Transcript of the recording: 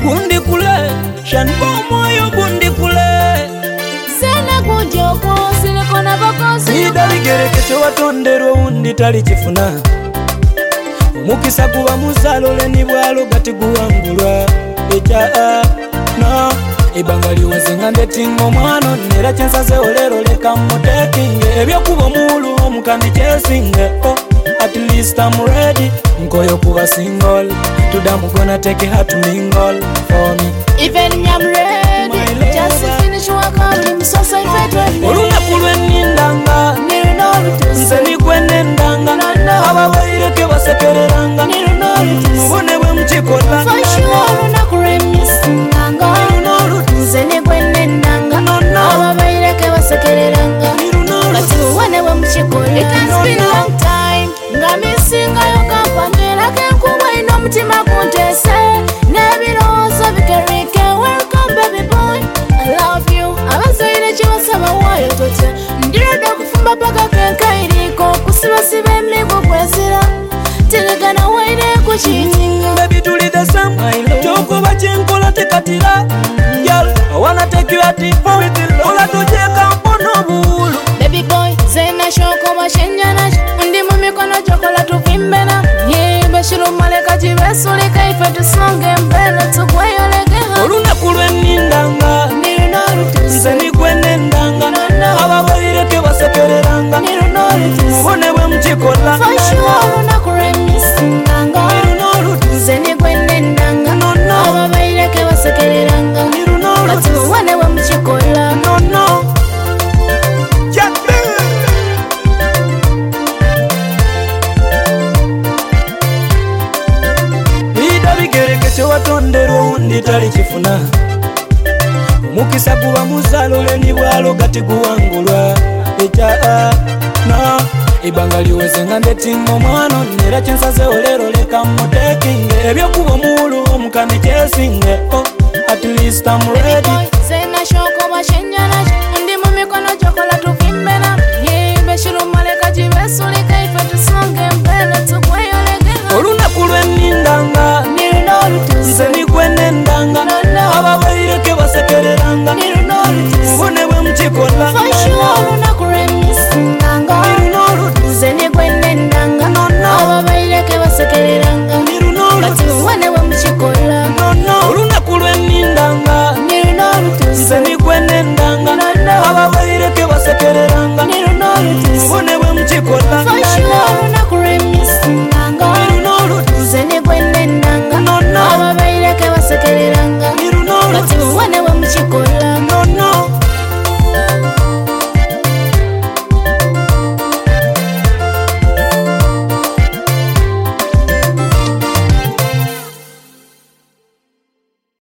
gundi kule shanbo moyo gundi kule sena kujoko siliko na bakosi idaligerekecho watondero undi tali chifuna mukisa kuba musalole ni bwalo gati guwangulwa echa no ibangali wezenga ndetingo mwano nera chensaze olero leka mutekinge ebyo kuba mulu omukami chesinge at least I'm ready nkoyo kuba single today I'm gonna take it hard to mingle for me even me I'm ready just to finish work on him so say fedwe oluna kulwe nindanga nse nikwene ndanga ababaireke basekereranga mubone bwe mukikola for sure oluna kuremisinganga nse nikwene ndanga ababaireke basekereranga kati mubone bwe mukikola it has been a long time nga misinga yo kampanira kenkuba ino mutima kuntese nebirowoozo bikerike welcome baby boy I love you abazaire kyebasaba waayo totya ndirodde okufumba paka kenkairiko kusibasiba emigo kwezira telegana waire kukitinga baby tuli the same kyokuba kyenkola tekatira girl I wanna take you at the ola tujeka mpono bulu baby boy zena shoko bashenjana ndi mu mikono chokola tuvimbena yebashiru maleka jibesulika ife tusonge mbele tugweyolegeha olunaku lwennindanga nze nikwene ndanga ababaireke basekereranga mubone bwe mukikola olunaku lwemisinganga nze nikwene ndanga ababaireke basekereranga kati mubone bwe mukikola idabigerekecho watondero undi tali chifuna mukisa kuba musalole ni bwalo gati guwangulwa echa no ibanga liwezenga ndetingo mwano nera chensaze olero leka mutekinge ebyo kuba mulu omukami chesinge at least I'm ready sena shoko bashenjana ndi mu mikono chokola tuvimbena yebeshiru maleka jibesulika